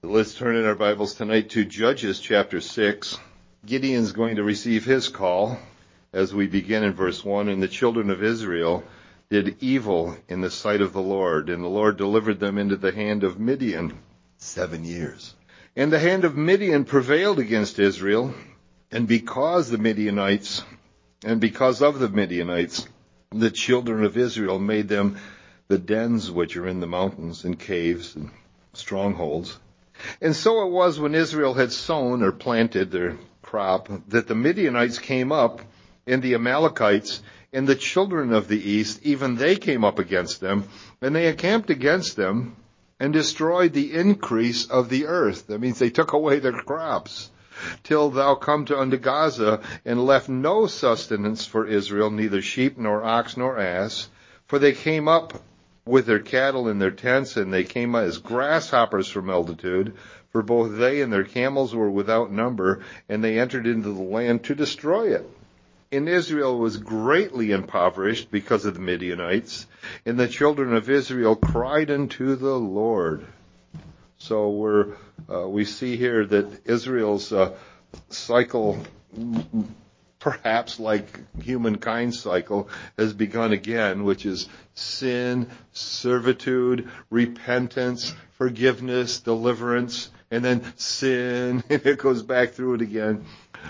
Let's turn in our Bibles tonight to Judges chapter 6. Gideon's going to receive his call as we begin in verse 1. And the children of Israel did evil in the sight of the Lord, and the Lord delivered them into the hand of Midian 7 years. And the hand of Midian prevailed against Israel, and because of the Midianites, the children of Israel made them the dens which are in the mountains and caves and strongholds. And so it was when Israel had sown or planted their crop that the Midianites came up, and the Amalekites and the children of the east, even they came up against them, and they encamped against them and destroyed the increase of the earth. That means they took away their crops, till thou come to unto Gaza, and left no sustenance for Israel, neither sheep nor ox nor ass. For they came up with their cattle in their tents, and they came as grasshoppers from altitude, for both they and their camels were without number, and they entered into the land to destroy it. And Israel was greatly impoverished because of the Midianites, and the children of Israel cried unto the Lord. So we see here that Israel's cycle, perhaps like humankind's cycle, has begun again, which is sin, servitude, repentance, forgiveness, deliverance, and then sin, and it goes back through it again.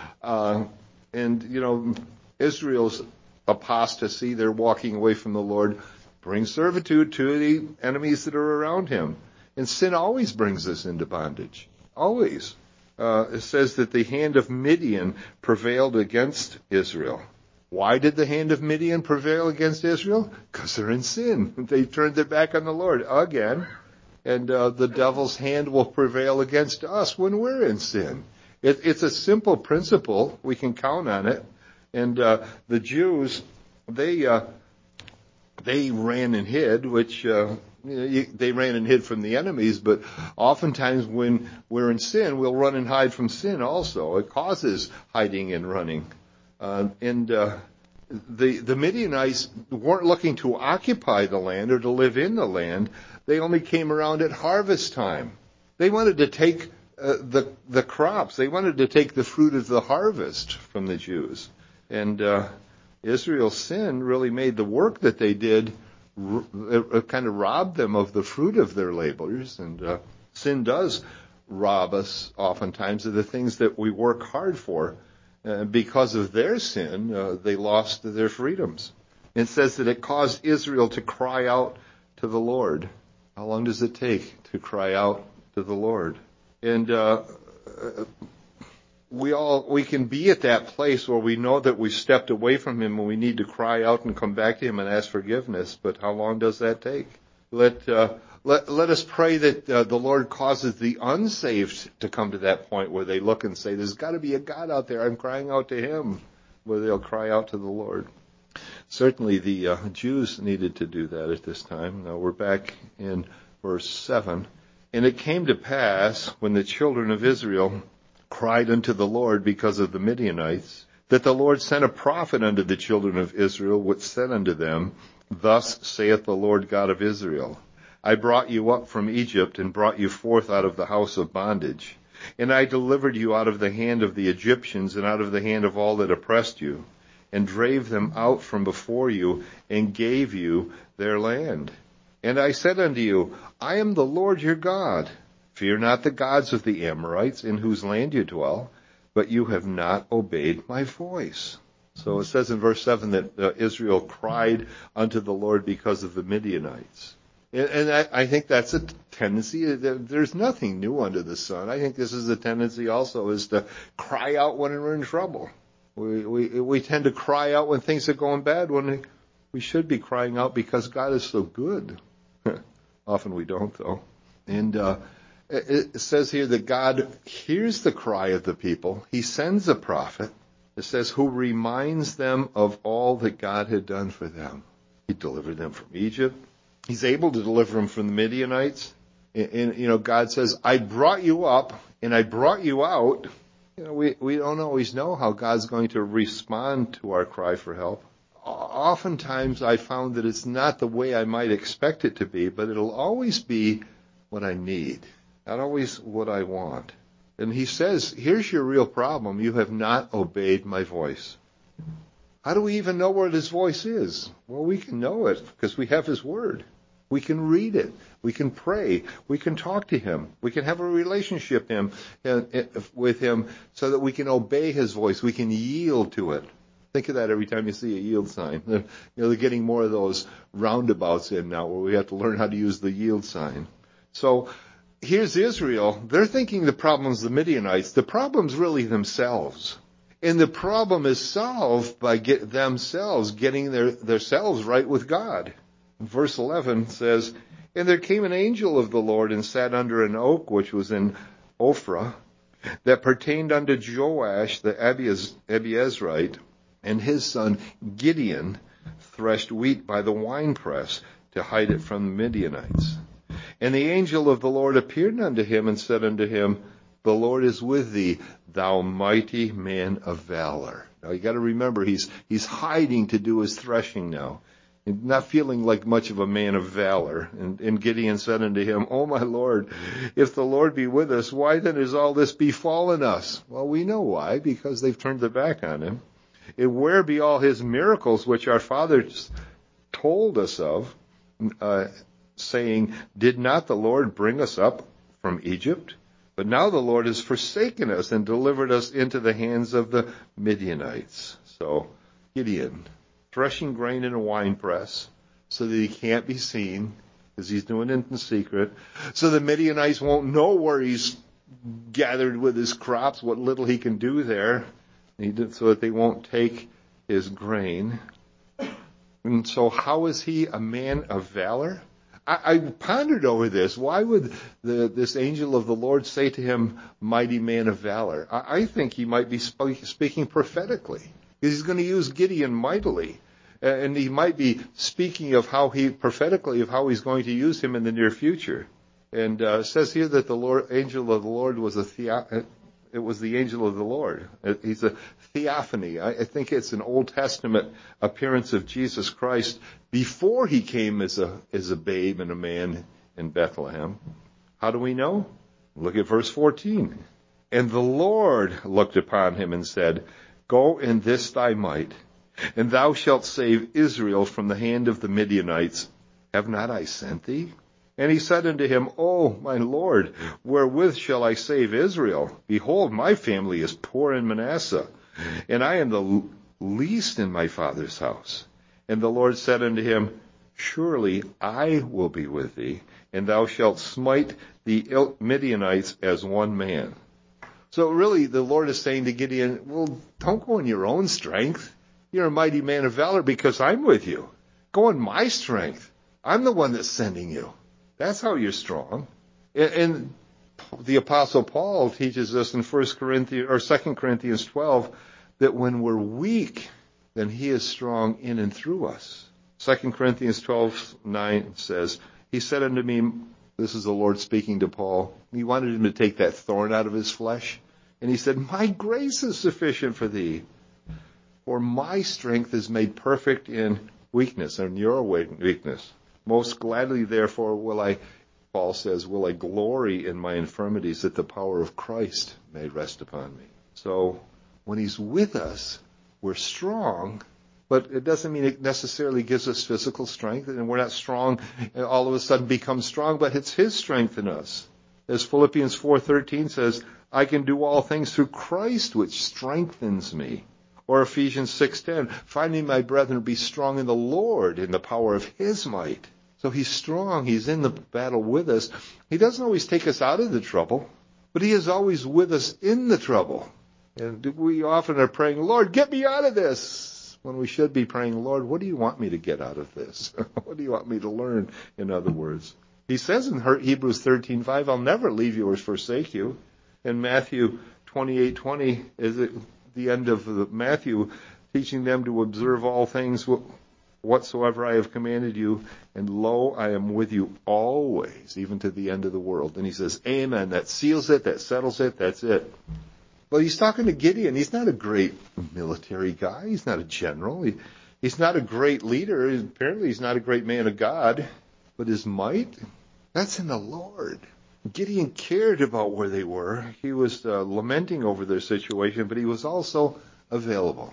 Israel's apostasy, they're walking away from the Lord, brings servitude to the enemies that are around him. And sin always brings us into bondage. Always. It says that the hand of Midian prevailed against Israel. Why did the hand of Midian prevail against Israel? Because they're in sin. They turned their back on the Lord again. And the devil's hand will prevail against us when we're in sin. It's a simple principle. We can count on it. And the Jews, they ran and hid, which they ran and hid from the enemies, but oftentimes when we're in sin, we'll run and hide from sin also. It causes hiding and running. The Midianites weren't looking to occupy the land or to live in the land. They only came around at harvest time. They wanted to take the crops. They wanted to take the fruit of the harvest from the Jews. And Israel's sin really made the work that they did, it kind of robbed them of the fruit of their labors. And sin does rob us oftentimes of the things that we work hard for. Because of their sin, they lost their freedoms. It says that it caused Israel to cry out to the Lord. How long does it take to cry out to the Lord? And we can be at that place where we know that we've stepped away from him and we need to cry out and come back to him and ask forgiveness. But how long does that take? Let us pray that the Lord causes the unsaved to come to that point where they look and say, there's got to be a God out there. I'm crying out to him, where they'll cry out to the Lord. Certainly the Jews needed to do that at this time. Now we're back in verse 7. And it came to pass, when the children of Israel cried unto the Lord because of the Midianites, that the Lord sent a prophet unto the children of Israel, which said unto them, Thus saith the Lord God of Israel, I brought you up from Egypt, and brought you forth out of the house of bondage. And I delivered you out of the hand of the Egyptians, and out of the hand of all that oppressed you, and drave them out from before you, and gave you their land. And I said unto you, I am the Lord your God. Fear not the gods of the Amorites, in whose land you dwell, but you have not obeyed my voice. So it says in verse 7 that Israel cried unto the Lord because of the Midianites. And I think that's a tendency. There's nothing new under the sun. I think this is a tendency also, is to cry out when we're in trouble. We tend to cry out when things are going bad, when we should be crying out because God is so good. Often we don't, though. And it says here that God hears the cry of the people. He sends a prophet, it says, who reminds them of all that God had done for them. He delivered them from Egypt. He's able to deliver them from the Midianites. And God says, I brought you up and I brought you out. We don't always know how God's going to respond to our cry for help. Oftentimes I found that it's not the way I might expect it to be, but it'll always be what I need. Not always what I want. And he says, here's your real problem. You have not obeyed my voice. How do we even know what his voice is? Well, we can know it because we have his word. We can read it. We can pray. We can talk to him. We can have a relationship with him so that we can obey his voice. We can yield to it. Think of that every time you see a yield sign. They're getting more of those roundabouts in now where we have to learn how to use the yield sign. So here's Israel. They're thinking the problem's the Midianites. The problem's really themselves. And the problem is solved by themselves getting themselves right with God. Verse 11 says, And there came an angel of the Lord and sat under an oak which was in Ophrah, that pertained unto Joash the Abiezrite, and his son Gideon threshed wheat by the winepress to hide it from the Midianites. And the angel of the Lord appeared unto him and said unto him, The Lord is with thee, thou mighty man of valor. Now you got to remember, he's hiding to do his threshing now, and not feeling like much of a man of valor. And Gideon said unto him, O my Lord, if the Lord be with us, why then is all this befallen us? Well, we know why, because they've turned their back on him. And where be all his miracles which our fathers told us of, saying, Did not the Lord bring us up from Egypt? But now the Lord has forsaken us and delivered us into the hands of the Midianites. So Gideon, threshing grain in a winepress so that he can't be seen, because he's doing it in secret, so the Midianites won't know where he's gathered with his crops, what little he can do there, so that they won't take his grain. And so how is he a man of valor? I pondered over this. Why would this angel of the Lord say to him, mighty man of valor? I think he might be speaking prophetically. He's going to use Gideon mightily. And he might be speaking of prophetically of how he's going to use him in the near future. And it says here that the angel of the Lord was it was the angel of the Lord. He's a theophany. I think it's an Old Testament appearance of Jesus Christ before he came as a babe and a man in Bethlehem. How do we know? Look at verse 14. And the Lord looked upon him and said, Go in this thy might, and thou shalt save Israel from the hand of the Midianites. Have not I sent thee? And he said unto him, O my Lord, wherewith shall I save Israel? Behold, my family is poor in Manasseh, and I am the least in my father's house. And the Lord said unto him, Surely I will be with thee, and thou shalt smite the Midianites as one man. So really the Lord is saying to Gideon, well, don't go in your own strength. You're a mighty man of valor because I'm with you. Go in my strength. I'm the one that's sending you. That's how you're strong. And the Apostle Paul teaches us in 2 Corinthians 12 that when we're weak, then he is strong in and through us. 2 Corinthians 12:9 says, He said unto me, this is the Lord speaking to Paul. He wanted him to take that thorn out of his flesh. And he said, My grace is sufficient for thee, for my strength is made perfect in weakness, in your weakness. Most gladly, therefore, Paul says, will I glory in my infirmities, that the power of Christ may rest upon me. So when he's with us, we're strong, but it doesn't mean it necessarily gives us physical strength, and we're not strong and all of a sudden become strong, but it's his strength in us. As Philippians 4:13 says, I can do all things through Christ, which strengthens me. Or Ephesians 6:10, finding my brethren be strong in the Lord, in the power of his might. So he's strong. He's in the battle with us. He doesn't always take us out of the trouble, but he is always with us in the trouble. And we often are praying, Lord, get me out of this, when we should be praying, Lord, what do you want me to get out of this? What do you want me to learn, in other words? He says in Hebrews 13:5, I'll never leave you or forsake you. In Matthew 28:20 is at the end of Matthew, teaching them to observe all things whatsoever I have commanded you, and lo, I am with you always, even to the end of the world. And he says, amen, that seals it, that settles it, that's it. Well, he's talking to Gideon. He's not a great military guy. He's not a general. He's not a great leader. Apparently he's not a great man of God. But his might, that's in the Lord. Gideon cared about where they were. He was lamenting over their situation, but he was also available.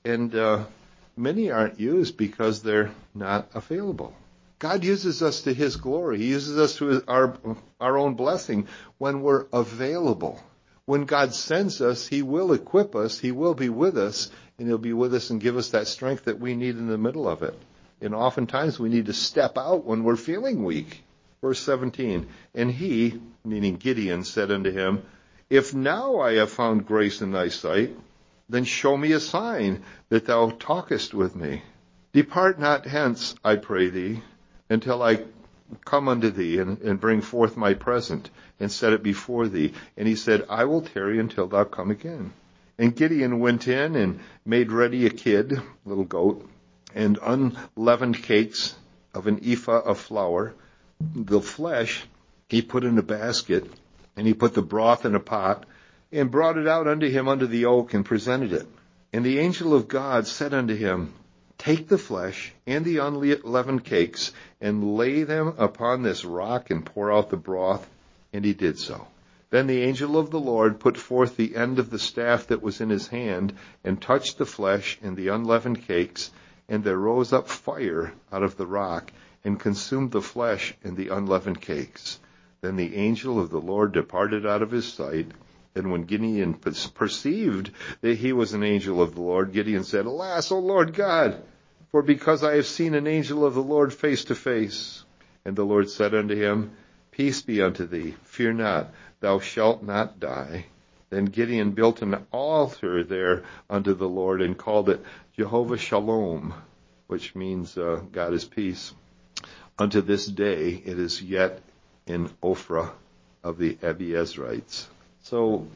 And many aren't used because they're not available. God uses us to His glory. He uses us to our own blessing when we're available. When God sends us, He will equip us, He will be with us, and He'll be with us and give us that strength that we need in the middle of it. And oftentimes we need to step out when we're feeling weak. Verse 17, and he, meaning Gideon, said unto him, if now I have found grace in thy sight, then show me a sign that thou talkest with me. Depart not hence, I pray thee, until I come unto thee and bring forth my present and set it before thee. And he said, I will tarry until thou come again. And Gideon went in and made ready a kid, little goat, and unleavened cakes of an ephah of flour. The flesh he put in a basket, and he put the broth in a pot, and brought it out unto him under the oak, and presented it. And the angel of God said unto him, take the flesh and the unleavened cakes, and lay them upon this rock, and pour out the broth. And he did so. Then the angel of the Lord put forth the end of the staff that was in his hand, and touched the flesh and the unleavened cakes, and there rose up fire out of the rock, and consumed the flesh and the unleavened cakes. Then the angel of the Lord departed out of his sight. And when Gideon perceived that he was an angel of the Lord, Gideon said, alas, O Lord God, for because I have seen an angel of the Lord face to face. And the Lord said unto him, peace be unto thee, fear not, thou shalt not die. Then Gideon built an altar there unto the Lord, and called it Jehovah Shalom, which means God is peace. Unto this day it is yet in Ophrah of the Abiezrites. So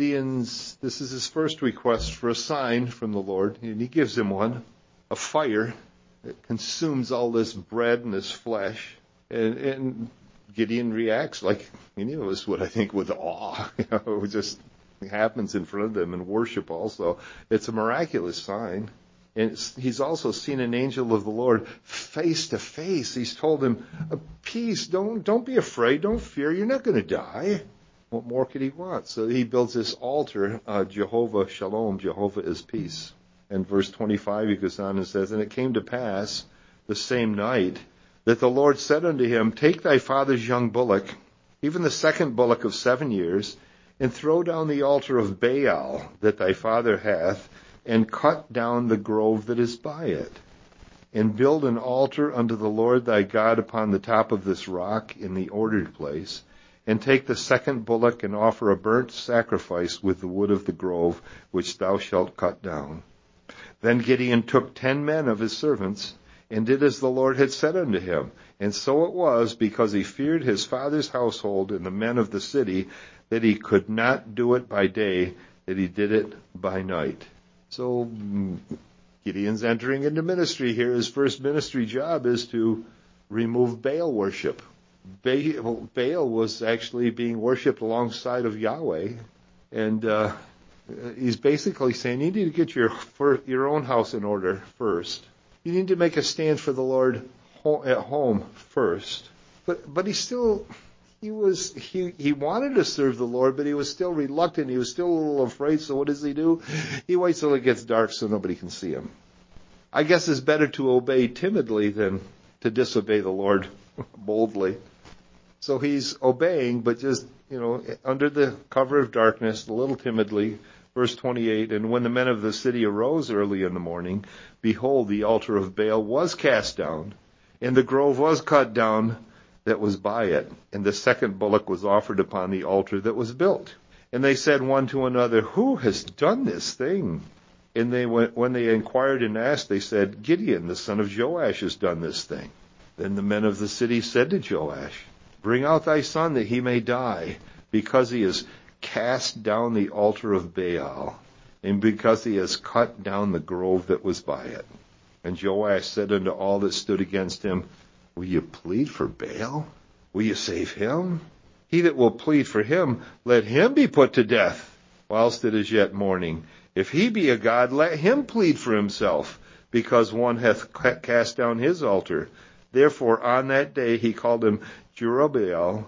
this is his first request for a sign from the Lord, and he gives him one, a fire that consumes all this bread and this flesh. And Gideon reacts like many of us would, I think, with awe. It just happens in front of them, and worship also. It's a miraculous sign. And he's also seen an angel of the Lord face to face. He's told him, peace, don't be afraid, don't fear, you're not going to die. What more could he want? So he builds this altar, Jehovah Shalom, Jehovah is peace. And verse 25, he goes on and says, and it came to pass the same night that the Lord said unto him, take thy father's young bullock, even the second bullock of 7 years, and throw down the altar of Baal that thy father hath, and cut down the grove that is by it, and build an altar unto the Lord thy God upon the top of this rock in the ordered place, and take the second bullock and offer a burnt sacrifice with the wood of the grove which thou shalt cut down. Then Gideon took 10 men of his servants, and did as the Lord had said unto him. And so it was, because he feared his father's household and the men of the city, that he could not do it by day, that he did it by night. So Gideon's entering into ministry here. His first ministry job is to remove Baal worship. Baal was actually being worshipped alongside of Yahweh. And he's basically saying, you need to get your own house in order first. You need to make a stand for the Lord at home first. But he wanted to serve the Lord, but he was still reluctant. He was still a little afraid. So what does he do? He waits till it gets dark so nobody can see him. I guess it's better to obey timidly than to disobey the Lord boldly. So he's obeying, but just, under the cover of darkness, a little timidly. Verse 28, and when the men of the city arose early in the morning, behold, the altar of Baal was cast down, and the grove was cut down that was by it, and the second bullock was offered upon the altar that was built. And they said one to another, who has done this thing? And when they inquired and asked, they said, Gideon, the son of Joash, has done this thing. Then the men of the city said to Joash, bring out thy son that he may die, because he has cast down the altar of Baal, and because he has cut down the grove that was by it. And Joash said unto all that stood against him, will you plead for Baal? Will you save him? He that will plead for him, let him be put to death, whilst it is yet morning. If he be a god, let him plead for himself, because one hath cast down his altar. Therefore on that day he called him Jerubbaal,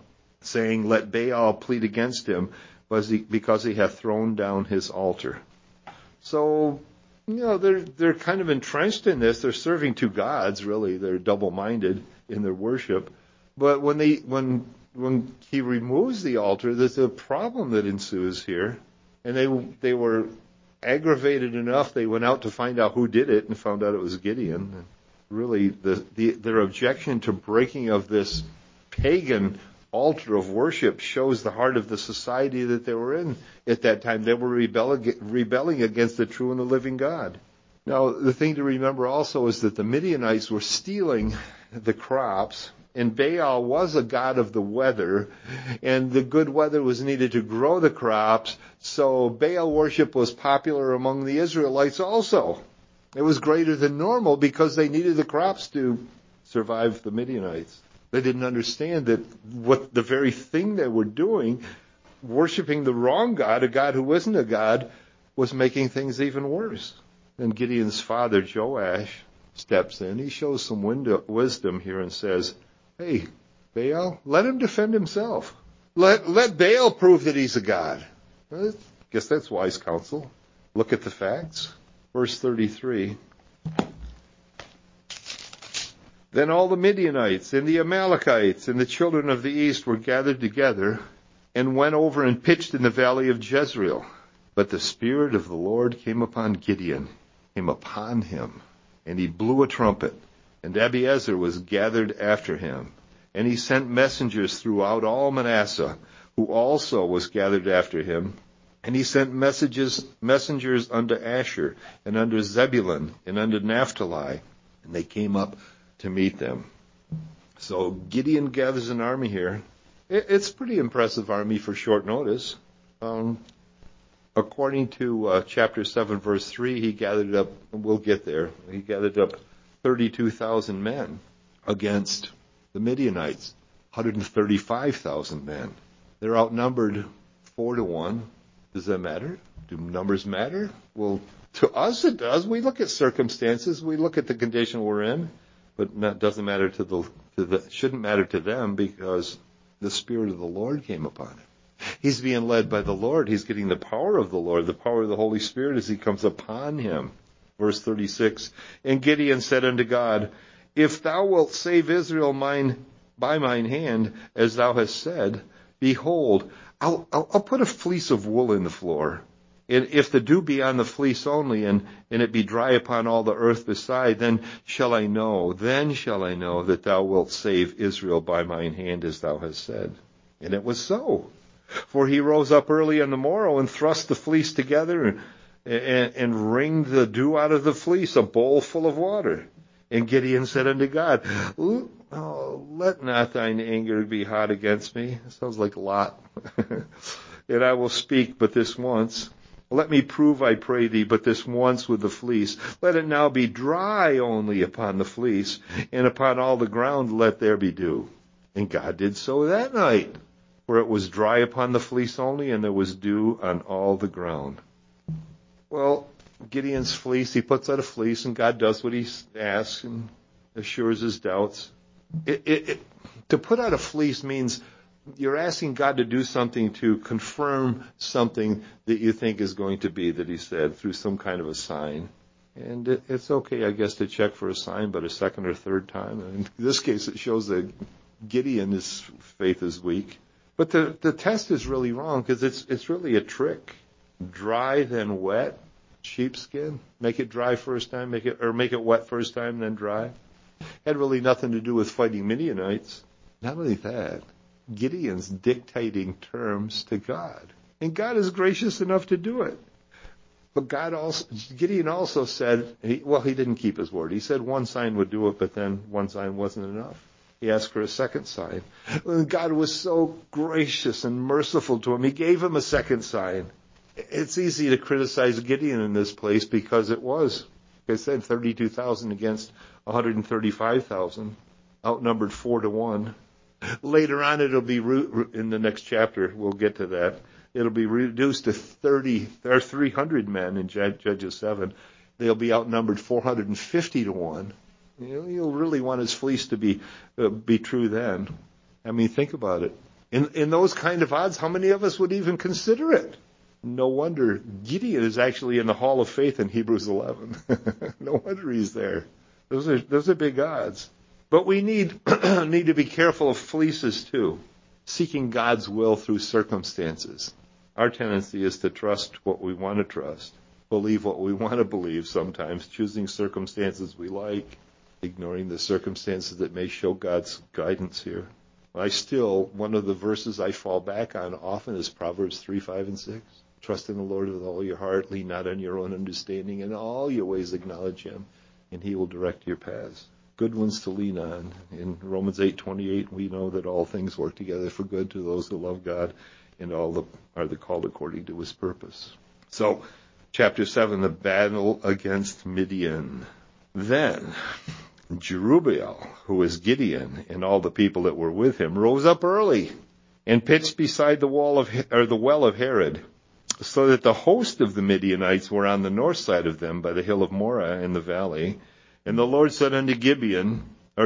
saying, let Baal plead against him, because he hath thrown down his altar. So, they're kind of entrenched in this. They're serving two gods, really. They're double-minded in their worship. But when he removes the altar, there's a problem that ensues here. And they were aggravated enough, they went out to find out who did it and found out it was Gideon. And really, their objection to breaking of this pagan altar of worship shows the heart of the society that they were in at that time. They were rebelling against the true and the living God. Now, the thing to remember also is that the Midianites were stealing the crops, and Baal was a god of the weather, and the good weather was needed to grow the crops, so Baal worship was popular among the Israelites also. It was greater than normal because they needed the crops to survive the Midianites. They didn't understand that what the very thing they were doing, worshiping the wrong God, a God who wasn't a God, was making things even worse. Then Gideon's father, Joash, steps in. He shows some wisdom here and says, hey, Baal, let him defend himself. Let Baal prove that he's a God. I guess that's wise counsel. Look at the facts. Verse 33. Then all the Midianites and the Amalekites and the children of the east were gathered together and went over and pitched in the valley of Jezreel. But the Spirit of the Lord came upon Gideon, came upon him, and he blew a trumpet, and Abiezer was gathered after him. And he sent messengers throughout all Manasseh, who also was gathered after him. And he sent messengers unto Asher, and unto Zebulun, and unto Naphtali, and they came up to meet them. So Gideon gathers an army here. It's a pretty impressive army for short notice. According to chapter 7, verse 3, he gathered up, and we'll get there, he gathered up 32,000 men against the Midianites, 135,000 men. They're outnumbered 4-1. Does that matter? Do numbers matter? Well, to us it does. We look at circumstances. We look at the condition we're in. But that doesn't matter shouldn't matter to them because the Spirit of the Lord came upon him. He's being led by the Lord. He's getting the power of the Lord, the power of the Holy Spirit as he comes upon him. Verse 36, and Gideon said unto God, if thou wilt save Israel by mine hand, as thou hast said, behold, I'll put a fleece of wool in the floor. And if the dew be on the fleece only, and it be dry upon all the earth beside, then shall I know that thou wilt save Israel by mine hand, as thou hast said. And it was so. For he rose up early on the morrow and thrust the fleece together and wringed the dew out of the fleece, a bowl full of water. And Gideon said unto God, let not thine anger be hot against me. It sounds like Lot. And I will speak but this once. Let me prove, I pray thee, but this once with the fleece. Let it now be dry only upon the fleece, and upon all the ground let there be dew. And God did so that night, for it was dry upon the fleece only, and there was dew on all the ground. Well, Gideon's fleece, he puts out a fleece, and God does what he asks and assures his doubts. To put out a fleece means you're asking God to do something to confirm something that you think is going to be, that he said, through some kind of a sign. And it's okay, I guess, to check for a sign, but a second or third time. In this case, it shows that Gideon's faith is weak. But the test is really wrong because it's really a trick. Dry, then wet. Sheepskin. Make it dry first time, make it wet first time, then dry. Had really nothing to do with fighting Midianites. Not only that, Gideon's dictating terms to God. And God is gracious enough to do it. But Gideon also said, he didn't keep his word. He said one sign would do it, but then one sign wasn't enough. He asked for a second sign. And God was so gracious and merciful to him. He gave him a second sign. It's easy to criticize Gideon in this place because it was, like I said, 32,000 against 135,000, outnumbered 4-1. Later on, it'll be, in the next chapter, we'll get to that, it'll be reduced to 300 men in Judges 7. They'll be outnumbered 450-1. You'll really want his fleece to be true then. I mean, think about it. In those kind of odds, how many of us would even consider it? No wonder Gideon is actually in the Hall of Faith in Hebrews 11. No wonder he's there. Those are big odds. But we need to be careful of fleeces too, seeking God's will through circumstances. Our tendency is to trust what we want to trust, believe what we want to believe sometimes, choosing circumstances we like, ignoring the circumstances that may show God's guidance here. One of the verses I fall back on often is Proverbs 3, 5, and 6. Trust in the Lord with all your heart, lean not on your own understanding, in all your ways acknowledge him, and he will direct your paths. Good ones to lean on. In Romans 8:28, we know that all things work together for good to those who love God, and all are the called according to his purpose. So, chapter 7, the battle against Midian. Then Jerubbaal, who was Gideon, and all the people that were with him, rose up early and pitched beside the well of Herod, so that the host of the Midianites were on the north side of them by the hill of Moreh in the valley. And the Lord said unto Gideon,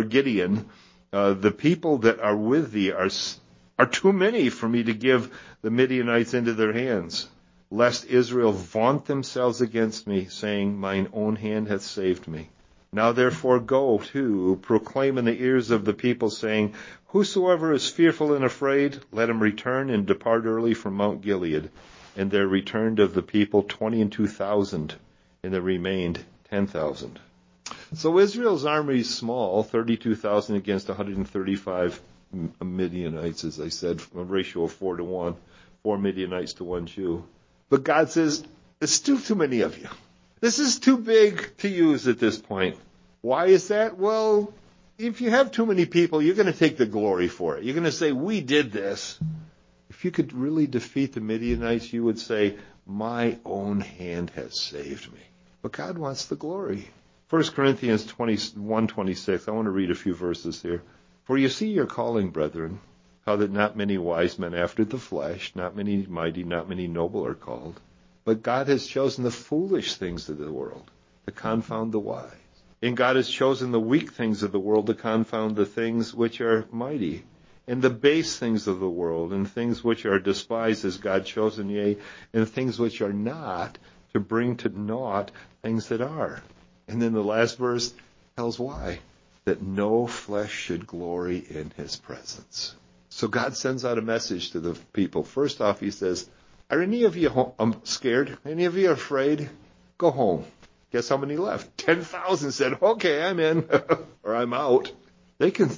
the people that are with thee are too many for me to give the Midianites into their hands, lest Israel vaunt themselves against me, saying, mine own hand hath saved me. Now therefore go to proclaim in the ears of the people, saying, whosoever is fearful and afraid, let him return and depart early from Mount Gilead. And there returned of the people 22,000, and there remained 10,000. So Israel's army is small, 32,000 against 135 Midianites, as I said, a ratio of 4-1, 4 Midianites to 1 Jew. But God says, there's still too many of you. This is too big to use at this point. Why is that? Well, if you have too many people, you're going to take the glory for it. You're going to say, we did this. If you could really defeat the Midianites, you would say, my own hand has saved me. But God wants the glory. 1 Corinthians 21:26. I want to read a few verses here. For you see your calling, brethren, how that not many wise men after the flesh, not many mighty, not many noble are called. But God has chosen the foolish things of the world to confound the wise. And God has chosen the weak things of the world to confound the things which are mighty. And the base things of the world, and things which are despised has God chosen, yea, and things which are not, to bring to naught things that are. And then the last verse tells why. That no flesh should glory in his presence. So God sends out a message to the people. First off, he says, are any of you scared? Any of you afraid? Go home. Guess how many left? 10,000 said, okay, I'm in, or I'm out. They can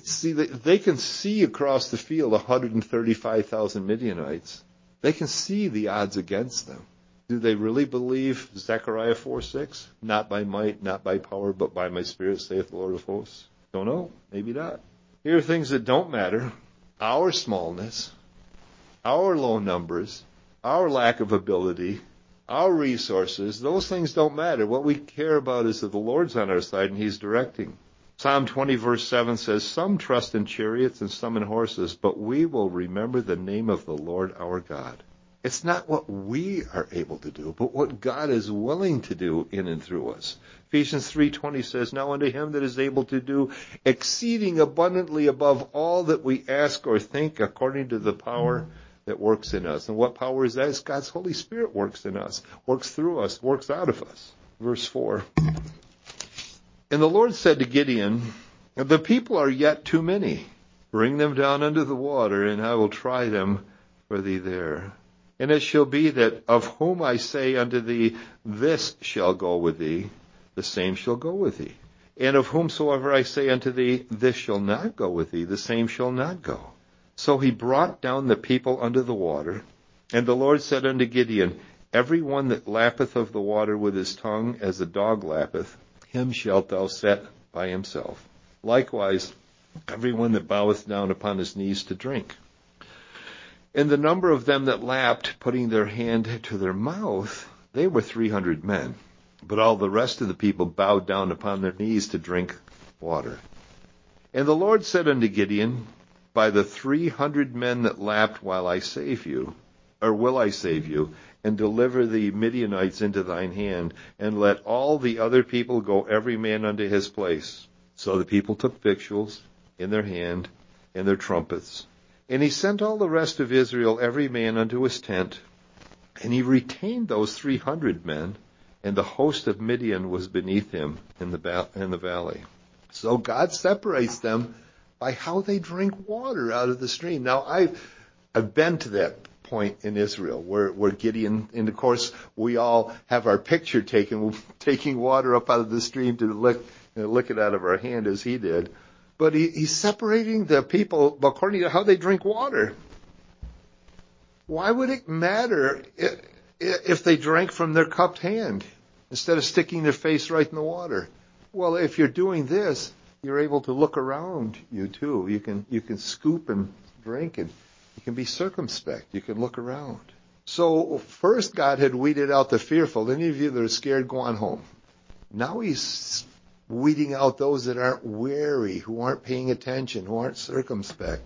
see across the field 135,000 Midianites. They can see the odds against them. Do they really believe Zechariah 4:6? Not by might, not by power, but by my spirit, saith the Lord of hosts. Don't know. Maybe not. Here are things that don't matter. Our smallness, our low numbers, our lack of ability, our resources, those things don't matter. What we care about is that the Lord's on our side and he's directing. Psalm 20 verse 7 says, some trust in chariots and some in horses, but we will remember the name of the Lord our God. It's not what we are able to do, but what God is willing to do in and through us. Ephesians 3:20 says, now unto him that is able to do exceeding abundantly above all that we ask or think, according to the power that works in us. And what power is that? It's God's Holy Spirit works in us, works through us, works out of us. Verse 4. And the Lord said to Gideon, the people are yet too many. Bring them down under the water, and I will try them for thee there. And it shall be that of whom I say unto thee, this shall go with thee, the same shall go with thee. And of whomsoever I say unto thee, this shall not go with thee, the same shall not go. So he brought down the people under the water. And the Lord said unto Gideon, every one that lappeth of the water with his tongue, as a dog lappeth, him shalt thou set by himself. Likewise, every one that boweth down upon his knees to drink. And the number of them that lapped, putting their hand to their mouth, they were 300 men. But all the rest of the people bowed down upon their knees to drink water. And the Lord said unto Gideon, by the 300 men that lapped will I save you, and deliver the Midianites into thine hand, and let all the other people go every man unto his place. So the people took victuals in their hand, and their trumpets, And he sent all the rest of Israel, every man unto his tent, and he retained those 300 men, and the host of Midian was beneath him in the valley. So God separates them by how they drink water out of the stream. Now, I've been to that point in Israel where Gideon, and of course we all have our picture taken, taking water up out of the stream to lick it out of our hand as he did. But he's separating the people according to how they drink water. Why would it matter if they drank from their cupped hand instead of sticking their face right in the water? Well, if you're doing this, you're able to look around you too. You can scoop and drink, and you can be circumspect. You can look around. So first God had weeded out the fearful. Any of you that are scared, go on home. Now he's weeding out those that aren't wary, who aren't paying attention, who aren't circumspect.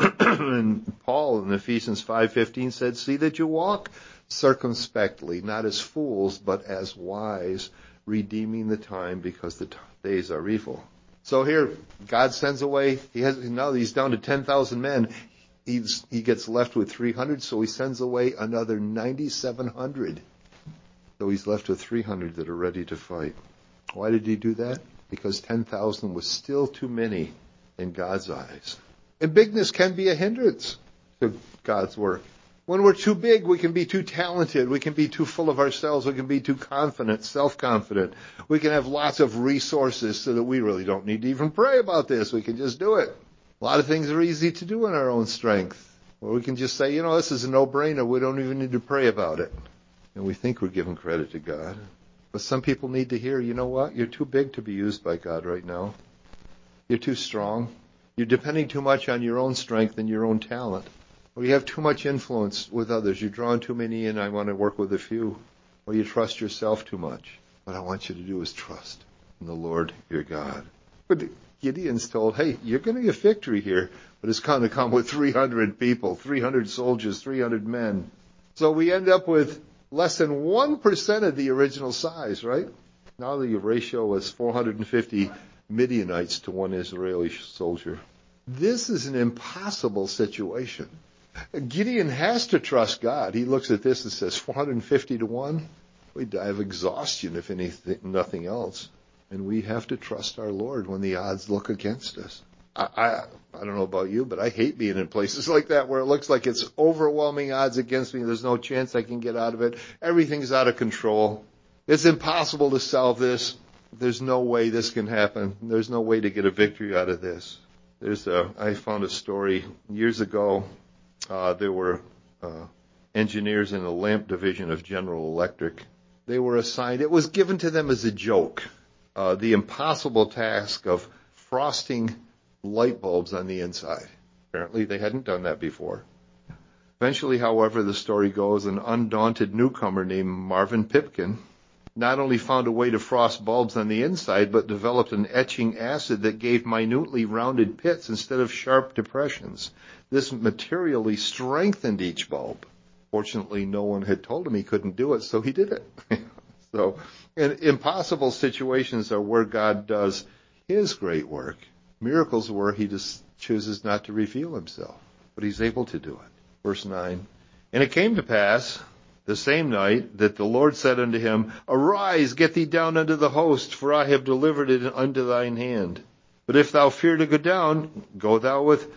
And Paul in Ephesians 5:15 said, "See that you walk circumspectly, not as fools, but as wise, redeeming the time because the days are evil." So here, God sends away, now he's down to 10,000 men. He gets left with 300, so he sends away another 9,700. So he's left with 300 that are ready to fight. Why did he do that? Because 10,000 was still too many in God's eyes. And bigness can be a hindrance to God's work. When we're too big, we can be too talented. We can be too full of ourselves. We can be too confident, self-confident. We can have lots of resources so that we really don't need to even pray about this. We can just do it. A lot of things are easy to do in our own strength. Or we can just say, this is a no-brainer. We don't even need to pray about it. And we think we're giving credit to God. But some people need to hear, you know what? You're too big to be used by God right now. You're too strong. You're depending too much on your own strength and your own talent. Or you have too much influence with others. You're drawing too many in. I want to work with a few. Or you trust yourself too much. What I want you to do is trust in the Lord your God. But Gideon's told, hey, you're going to get victory here, but it's going to come with 300 people, 300 soldiers, 300 men. So we end up with less than 1% of the original size, right? Now the ratio was 450 Midianites to one Israeli soldier. This is an impossible situation. Gideon has to trust God. He looks at this and says, 450 to 1? We die of exhaustion, if nothing else. And we have to trust our Lord when the odds look against us. I don't know about you, but I hate being in places like that where it looks like it's overwhelming odds against me. There's no chance I can get out of it. Everything's out of control. It's impossible to solve this. There's no way this can happen. There's no way to get a victory out of this. I found a story years ago. There were engineers in the lamp division of General Electric. They were assigned, it was given to them as a joke, the impossible task of frosting light bulbs on the inside. Apparently they hadn't done that before. Eventually, however, the story goes, an undaunted newcomer named Marvin Pipkin not only found a way to frost bulbs on the inside, but developed an etching acid that gave minutely rounded pits instead of sharp depressions. This materially strengthened each bulb. Fortunately, no one had told him he couldn't do it, so he did it. So, impossible situations are where God does his great work. Miracles where he just chooses not to reveal himself, but he's able to do it. Verse 9, and it came to pass the same night that the Lord said unto him, Arise, get thee down unto the host, for I have delivered it unto thine hand. But if thou fear to go down, go thou with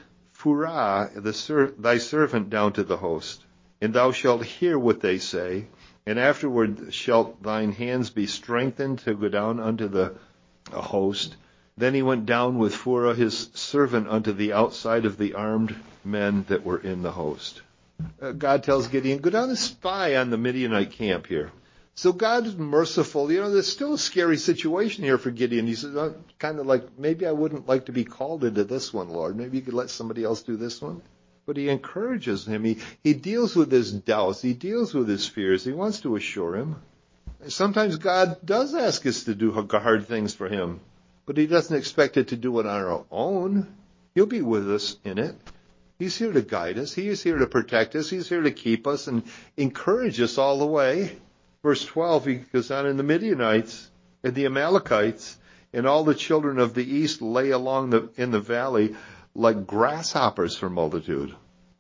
Phurah, thy servant, down to the host. And thou shalt hear what they say, and afterward shalt thine hands be strengthened to go down unto the host. Then he went down with Phurah his servant unto the outside of the armed men that were in the host. God tells Gideon, go down and spy on the Midianite camp here. So God is merciful. There's still a scary situation here for Gideon. He says, kind of like, maybe I wouldn't like to be called into this one, Lord. Maybe you could let somebody else do this one. But he encourages him. He deals with his doubts. He deals with his fears. He wants to assure him. Sometimes God does ask us to do hard things for him, but he doesn't expect it to do it on our own. He'll be with us in it. He's here to guide us. He is here to protect us. He's here to keep us and encourage us all the way. Verse 12, he goes on, and the Midianites and the Amalekites and all the children of the east lay along in the valley like grasshoppers for multitude.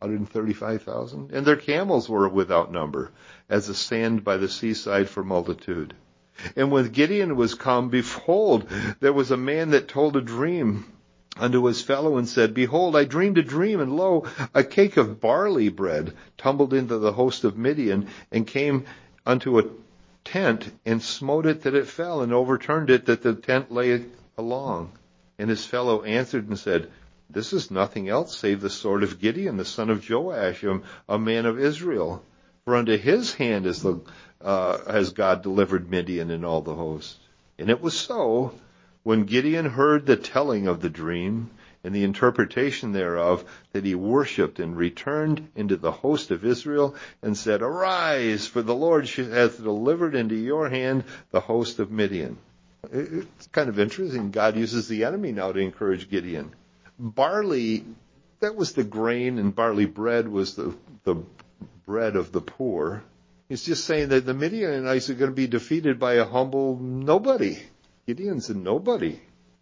135,000. And their camels were without number, as the sand by the seaside for multitude. And when Gideon was come, behold, there was a man that told a dream unto his fellow and said, Behold, I dreamed a dream, and lo, a cake of barley bread tumbled into the host of Midian, and came unto a tent, and smote it that it fell, and overturned it that the tent lay along. And his fellow answered and said, This is nothing else save the sword of Gideon, the son of Joash, a man of Israel. For unto his hand has God delivered Midian and all the host. And it was so, when Gideon heard the telling of the dream and the interpretation thereof, that he worshipped and returned into the host of Israel and said, Arise, for the Lord hath delivered into your hand the host of Midian. It's kind of interesting. God uses the enemy now to encourage Gideon. Barley, that was the grain, and barley bread was the bread of the poor. He's just saying that the Midianites are going to be defeated by a humble nobody. Gideon's a nobody.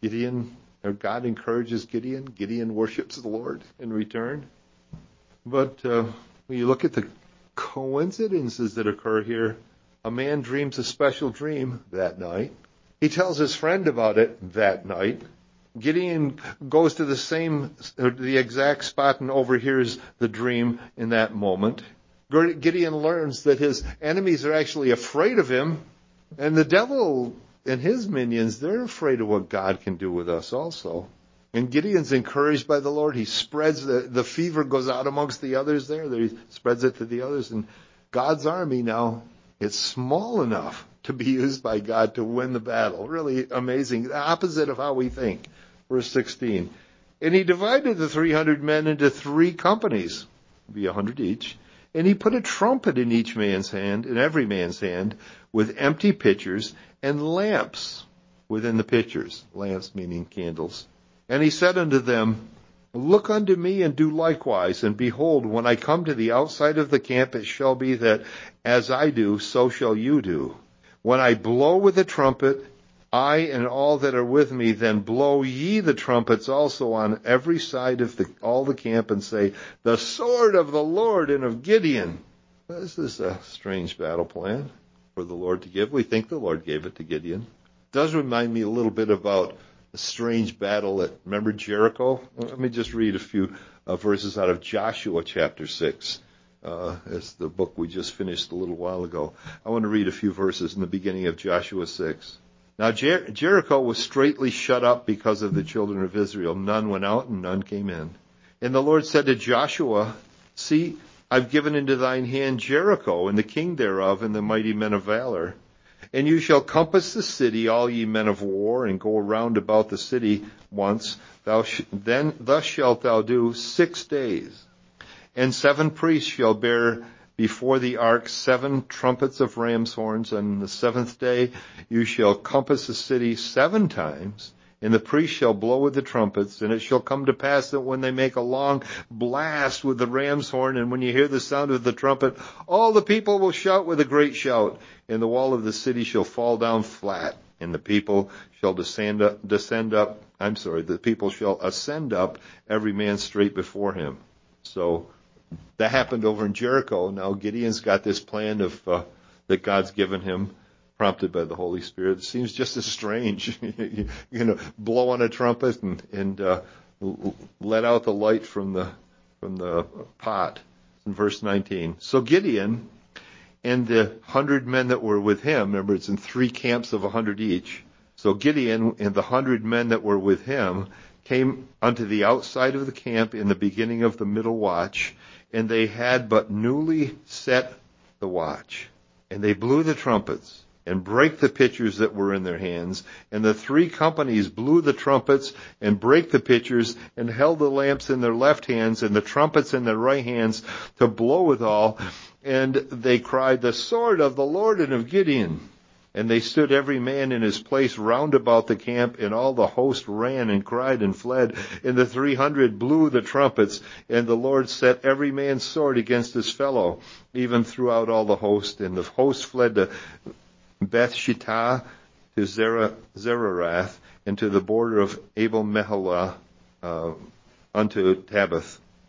God encourages Gideon. Gideon worships the Lord in return. But when you look at the coincidences that occur here, a man dreams a special dream that night. He tells his friend about it that night. Gideon goes to the exact spot and overhears the dream in that moment. Gideon learns that his enemies are actually afraid of him, and the devil and his minions, they're afraid of what God can do with us also. And Gideon's encouraged by the Lord. He spreads the fever goes out amongst the others there. He spreads it to the others. And God's army now, it's small enough to be used by God to win the battle. Really amazing. The opposite of how we think. Verse 16. And he divided the 300 men into 3 companies, be 100 each. And he put a trumpet in each man's hand, in every man's hand, with empty pitchers and lamps within the pitchers. Lamps meaning candles. And he said unto them, Look unto me and do likewise. And behold, when I come to the outside of the camp, it shall be that as I do, so shall you do. When I blow with the trumpet, I and all that are with me, then blow ye the trumpets also on every side of all the camp, and say, The sword of the Lord and of Gideon. This is a strange battle plan for the Lord to give. We think the Lord gave it to Gideon. It does remind me a little bit about a strange battle remember Jericho? Let me just read a few verses out of Joshua chapter 6. It's the book we just finished a little while ago. I want to read a few verses in the beginning of Joshua 6. Now Jericho was straitly shut up because of the children of Israel. None went out and none came in. And the Lord said to Joshua, See, I've given into thine hand Jericho, and the king thereof, and the mighty men of valor. And you shall compass the city, all ye men of war, and go round about the city once. Then thus shalt thou do 6 days. And 7 priests shall bear before the ark 7 trumpets of ram's horns. On the 7th day you shall compass the city 7 times. And the priest shall blow with the trumpets, and it shall come to pass that when they make a long blast with the ram's horn, and when you hear the sound of the trumpet, all the people will shout with a great shout, and the wall of the city shall fall down flat, and the people shall ascend up, every man straight before him. So that happened over in Jericho. Now Gideon's got this plan that God's given him, prompted by the Holy Spirit. It seems just as strange. Blow on a trumpet and let out the light from the pot. In verse 19. So Gideon and the 100 men that were with him, remember it's in 3 camps of 100 each. So Gideon and the 100 men that were with him came unto the outside of the camp in the beginning of the middle watch, and they had but newly set the watch. And they blew the trumpets and brake the pitchers that were in their hands. And the 3 companies blew the trumpets and brake the pitchers, and held the lamps in their left hands and the trumpets in their right hands to blow withal. And they cried, The sword of the Lord and of Gideon. And they stood every man in his place round about the camp, and all the host ran and cried and fled. And the 300 blew the trumpets, and the Lord set every man's sword against his fellow, even throughout all the host. And the host fled to Beth Shittah, to Zererath, and to the border of Abel Meholah, unto Tabbath.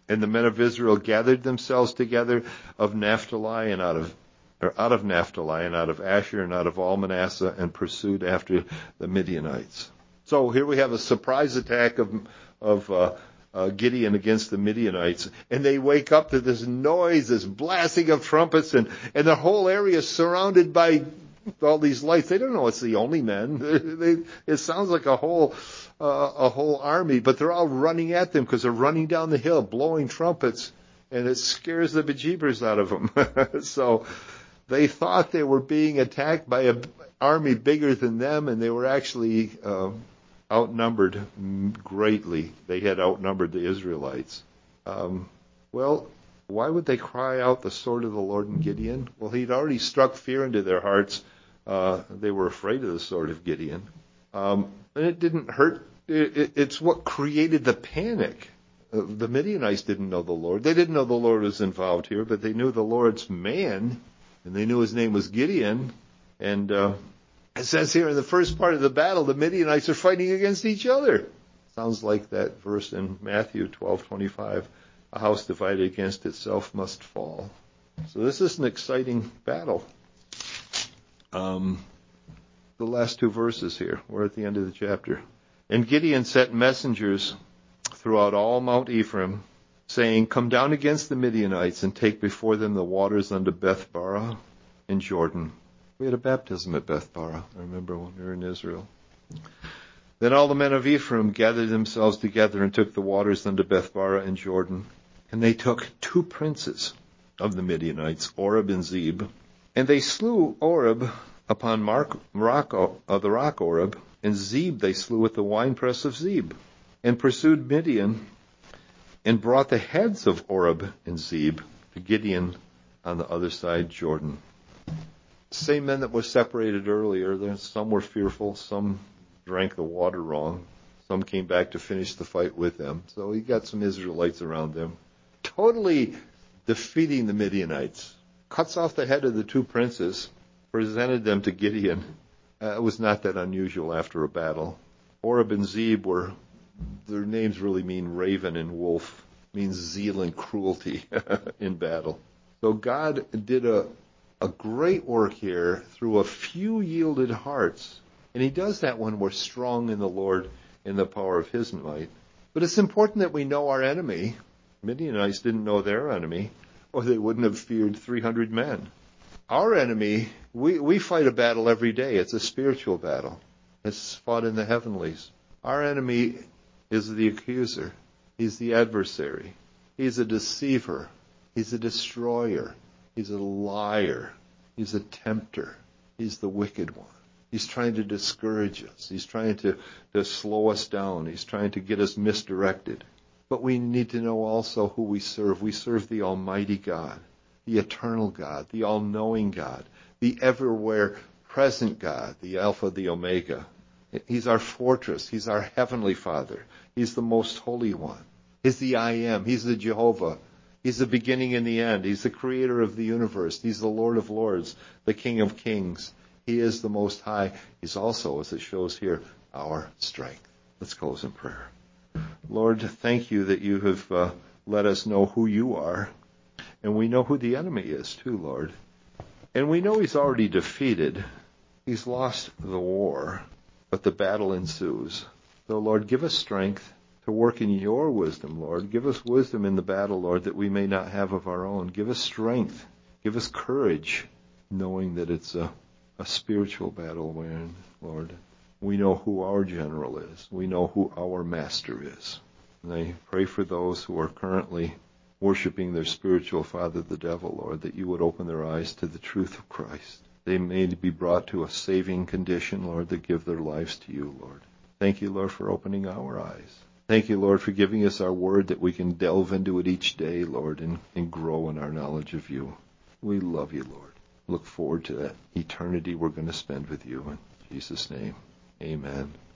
And the men of Israel gathered themselves together of Naphtali and out of Naphtali and out of Asher and out of all Manasseh, and pursued after the Midianites. So here we have a surprise attack of Gideon against the Midianites, and they wake up to this noise, this blasting of trumpets, and the whole area is surrounded by all these lights. They don't know it's the only men. It sounds like a whole army, but they're all running at them because they're running down the hill, blowing trumpets, and it scares the bejeebers out of them. So they thought they were being attacked by an army bigger than them, and they were actually outnumbered greatly. They had outnumbered the Israelites. Well, why would they cry out the sword of the Lord in Gideon? Well, he'd already struck fear into their hearts. They were afraid of the sword of Gideon. And it didn't hurt. It's what created the panic. The Midianites didn't know the Lord. They didn't know the Lord was involved here, but they knew the Lord's man, and they knew his name was Gideon. And it says here in the first part of the battle, the Midianites are fighting against each other. Sounds like that verse in Matthew 12:25. A house divided against itself must fall. So this is an exciting battle. The last two verses here. We're at the end of the chapter. And Gideon sent messengers throughout all Mount Ephraim, saying, "Come down against the Midianites and take before them the waters unto Beth-barah in Jordan." We had a baptism at Beth-barah, I remember, when we were in Israel. Then all the men of Ephraim gathered themselves together and took the waters unto Beth-barah in Jordan. And they took 2 princes of the Midianites, Oreb and Zeb. And they slew Oreb upon the rock Oreb, and Zeb they slew at the winepress of Zeb, and pursued Midian, and brought the heads of Oreb and Zeb to Gideon on the other side Jordan. Same men that were separated earlier. Some were fearful, some drank the water wrong, some came back to finish the fight with them. So he got some Israelites around them, totally defeating the Midianites. Cuts off the head of the 2 princes, presented them to Gideon. It was not that unusual after a battle. Oreb and Zeb their names really mean raven and wolf, means zeal and cruelty in battle. So God did a great work here through a few yielded hearts. And he does that when we're strong in the Lord in the power of his might. But it's important that we know our enemy. Midianites didn't know their enemy, or they wouldn't have feared 300 men. Our enemy, we fight a battle every day. It's a spiritual battle. It's fought in the heavenlies. Our enemy is the accuser. He's the adversary. He's a deceiver. He's a destroyer. He's a liar. He's a tempter. He's the wicked one. He's trying to discourage us. He's trying to slow us down. He's trying to get us misdirected. But we need to know also who we serve. We serve the Almighty God, the eternal God, the all-knowing God, the everywhere present God, the Alpha, the Omega. He's our fortress. He's our heavenly Father. He's the most holy one. He's the I Am. He's the Jehovah. He's the beginning and the end. He's the creator of the universe. He's the Lord of lords, the King of kings. He is the Most High. He's also, as it shows here, our strength. Let's close in prayer. Lord, thank you that you have let us know who you are. And we know who the enemy is too, Lord. And we know he's already defeated. He's lost the war, but the battle ensues. So, Lord, give us strength to work in your wisdom, Lord. Give us wisdom in the battle, Lord, that we may not have of our own. Give us strength. Give us courage, knowing that it's a spiritual battle wherein, Lord, we know who our general is. We know who our master is. And I pray for those who are currently worshiping their spiritual father, the devil, Lord, that you would open their eyes to the truth of Christ. They may be brought to a saving condition, Lord, that give their lives to you, Lord. Thank you, Lord, for opening our eyes. Thank you, Lord, for giving us our word that we can delve into it each day, Lord, and grow in our knowledge of you. We love you, Lord. Look forward to that eternity we're going to spend with you. In Jesus' name, amen.